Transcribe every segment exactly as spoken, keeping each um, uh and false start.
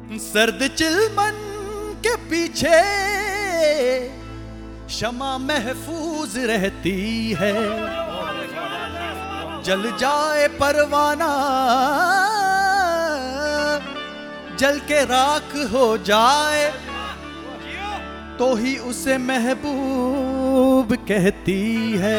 सर्द चिलमन के पीछे शमा महफूज रहती है, जल जाए परवाना जल के राख हो जाए तो ही उसे महबूब कहती है।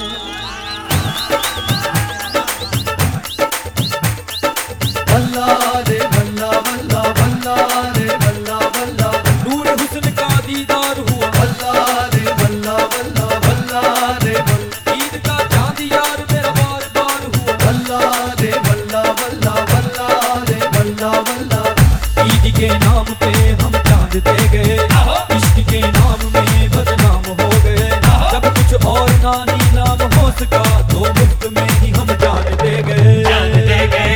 वल्ला रे वल्ला वल्ला वल्ला रे वल्ला वल्ला, नूर हुस्न का दीदार हुआ। वल्ला रे वल्ला वल्ला वल्ला रे वल्ला, ईद का चांद यार मेरा बार बार हुआ। वल्ला रे वल्ला वल्ला वल्ला रे वल्ला वल्ला, ईद के नाम पे हम चांद दे गए, इश्क के नाम में बदनाम हो गए। जब कुछ और ना नीलाम हो सका तो मुफ्त में ही हम जान दे गए, जान दे गए।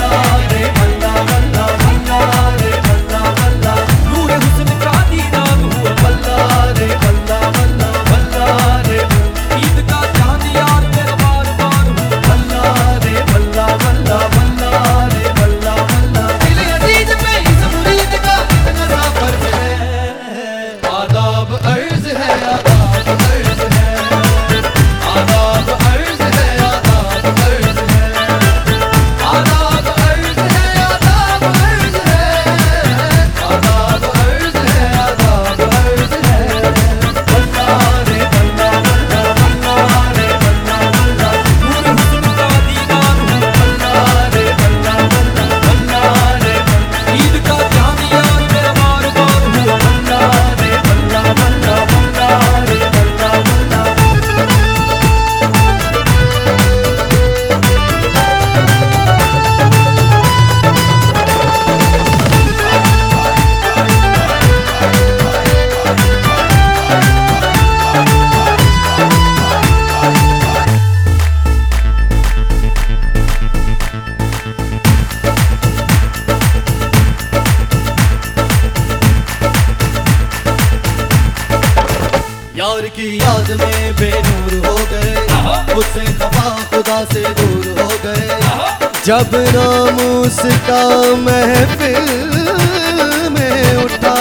यार की याद में बेनूर हो गए, उससे खफा खुदा से दूर हो गए। जब नामूस का महफिल में उठा,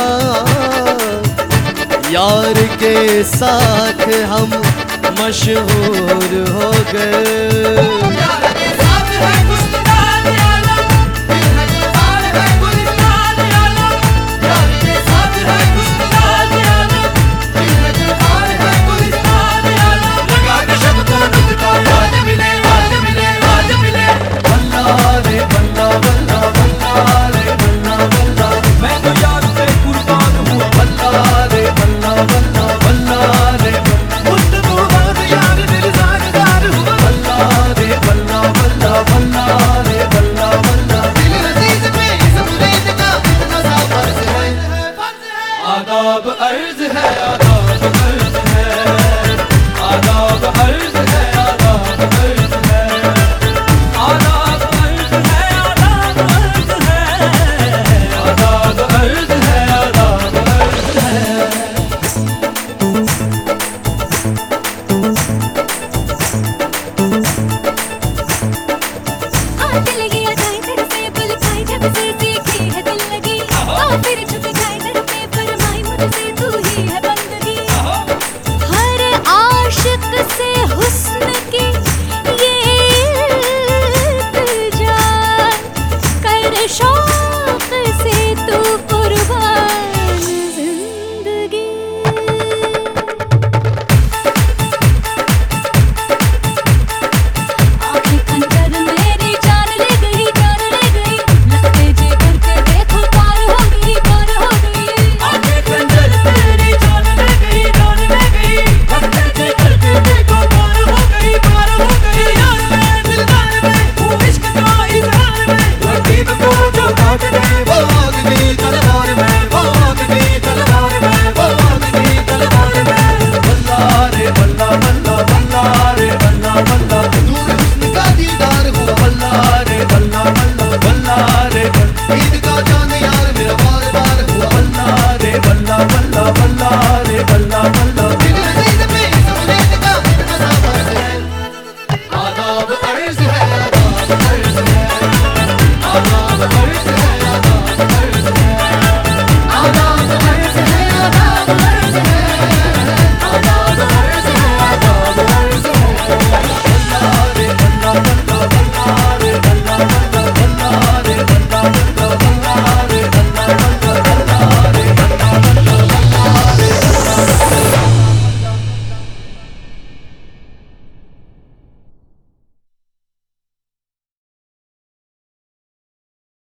यार के साथ हम मशहूर हो गए।